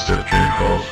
Mr. Kirchhoff.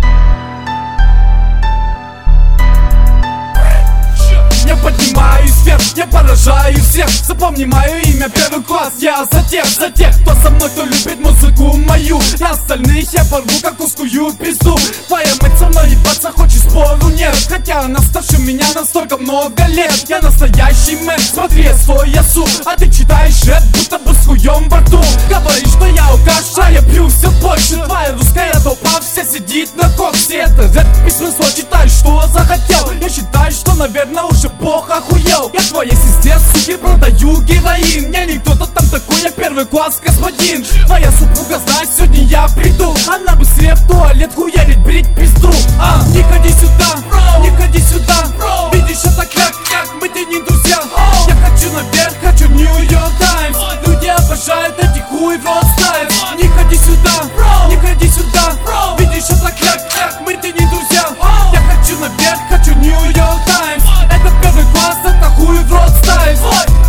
Я поднимаюсь вверх, я поражаю всех. Запомни мое имя, первый класс. Я за тех, кто со мной, кто любит музыку мою. На остальных я порву как узкую пизду. Твоя мать со мной ебаться хочет, спору нет. Хотя она старше меня на столько много лет. Я настоящий мэн, смотри, я свой ясу. А ты читаешь рэп, будто бы с хуем во рту. Говоришь, что я алкаш, я пью все больше. Твоя русская толпа вся сидит на коксе. Это рэп без смысла, читай, что захотел. Я считаю, что, наверное, уже Бог охуел. Я твоей сестре, суки, продаю героин. Я не кто-то там такой, я первый класс господин. Твоя супруга знает, сегодня я приду. Она быстрее в туалет хуярит, брить пизду. Не ходи сюда, не ходи сюда. Видишь, это как мы тебе не друзья. Я хочу наверх, хочу Нью-Йорк Таймс. Люди обожают эти хуй в рот ставить. Не ходи сюда, не ходи сюда. Видишь, это как мы тебе не друзья. Я хочу наверх, хочу Нью-Йорк Таймс. Это первый класс, это хуй в рот ставить.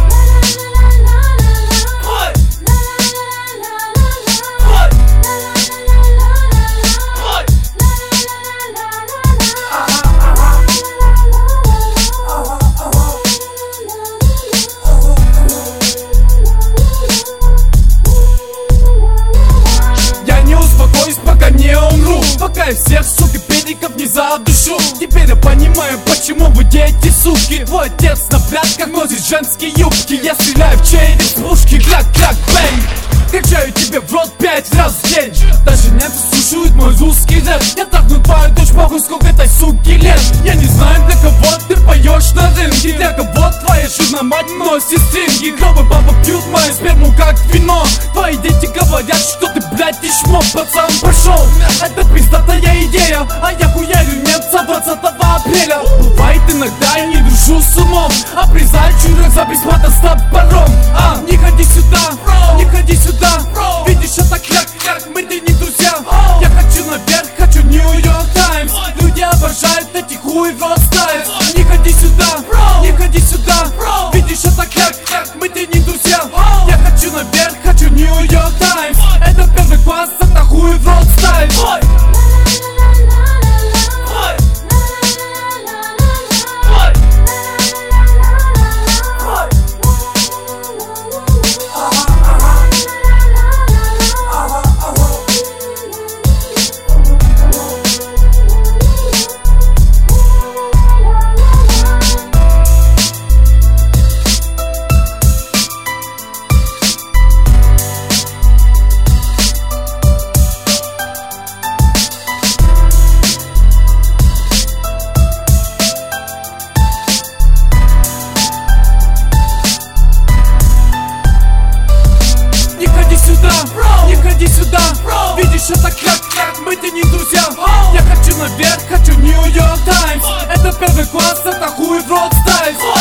Я не успокоюсь, пока не умру. Пока я всех, сука, педиков не задушу. Теперь я понимаю, почему вы дети, суки. Твой отец на плятках носит женские юбки. Я стреляю в череп с пушки, кляк-кляк, бэнг. Качаю тебе в рот 5 раз в день. Даже немцы слушают мой русский рэп. Я трахну твою дочь, похуй, сколько этой суки лет. Я не знаю, для кого ты поешь на рынке. Для кого твоя жирная мать носит стринги. Кровы баба пьют мою сперму как вино. Твои дети говорят, что ты, блядь, и чмо. Пацан пошел, это пиздатая идея. А я хуярю немца 20 апреля. Бывает иногда, я не дружу с умом. Обрезаю чурок за бесплатно с топором. Не ходи сюда, не ходи сюда. Видишь, это как мы тебе не друзья. Я хочу наверх, хочу Нью-Йорк Таймс. Люди обожают эти хуй в рот ставить. Не ходи сюда, не ходи сюда. Видишь, это как мы тебе не друзья. Я хочу наверх, хочу Нью-Йорк Таймс. Это первый класс, это хуй в рот ставить. Не ходи сюда, видишь, это как мы тебе не друзья. Я хочу наверх, хочу Нью-Йорк Таймс. Это первый класс, это хуй в рот ставить.